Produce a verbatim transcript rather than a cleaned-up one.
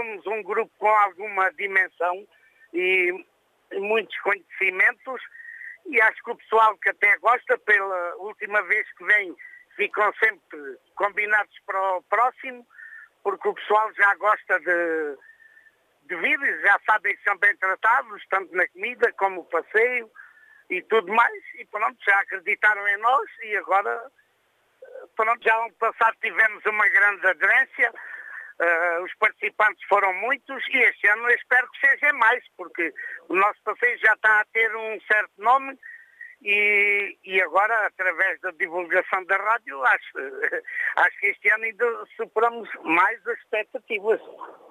somos um grupo com alguma dimensão e muitos conhecimentos, e acho que o pessoal que até gosta, pela última vez que vem, ficam sempre combinados para o próximo, porque o pessoal já gosta de, de vídeos, já sabem que são bem tratados, tanto na comida como o passeio e tudo mais, e pronto, já acreditaram em nós e agora, pronto, já ano passado tivemos uma grande aderência, uh, os participantes foram muitos e este ano eu espero que seja mais, porque o nosso passeio já está a ter um certo nome e, e agora, através da divulgação da rádio, acho, acho que este ano ainda superamos mais as expectativas.